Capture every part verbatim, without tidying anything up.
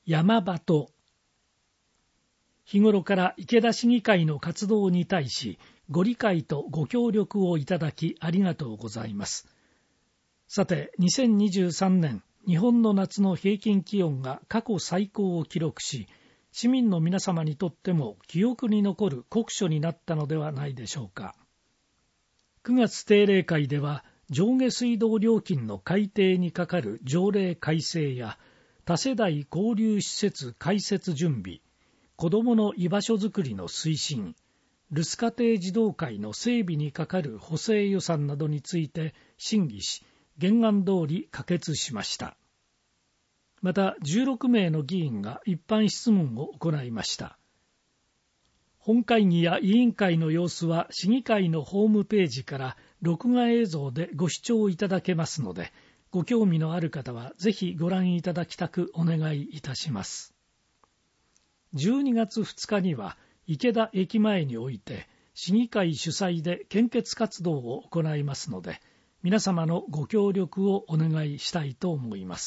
山場と、日頃から池田市議会の活動に対しご理解とご協力をいただきありがとうございます。さて、にせんにじゅうさんねん日本の夏の平均気温が過去最高を記録し、市民の皆様にとっても記憶に残る酷暑になったのではないでしょうか。くがつ定例会では上下水道料金の改定に係る条例改正や多世代交流施設開設準備、子どもの居場所づくりの推進、留守家庭児童会の整備に係る補正予算などについて審議し、原案通り可決しました。またじゅうろくめいの議員が一般質問を行いました。本会議や委員会の様子は市議会のホームページから録画映像でご視聴いただけますので、ご興味のある方はぜひご覧いただきたくお願いいたします。じゅうにがつふつかには池田駅前において市議会主催で献血活動を行いますので、皆様のご協力をお願いしたいと思います。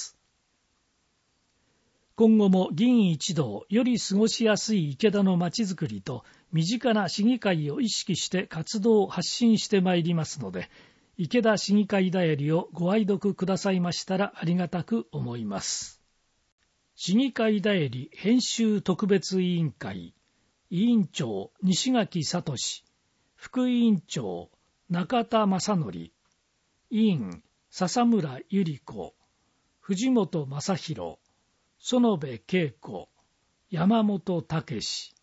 今後も議員一同より過ごしやすい池田のまちづくりと身近な市議会を意識して活動を発信してまいりますので、池田市議会だよりをご愛読くださいましたらありがたく思います。市議会だより編集特別委員会委員長西垣聡、副委員長中田正則、委員笹村百合子、藤本正弘、園部恵子、山本武史、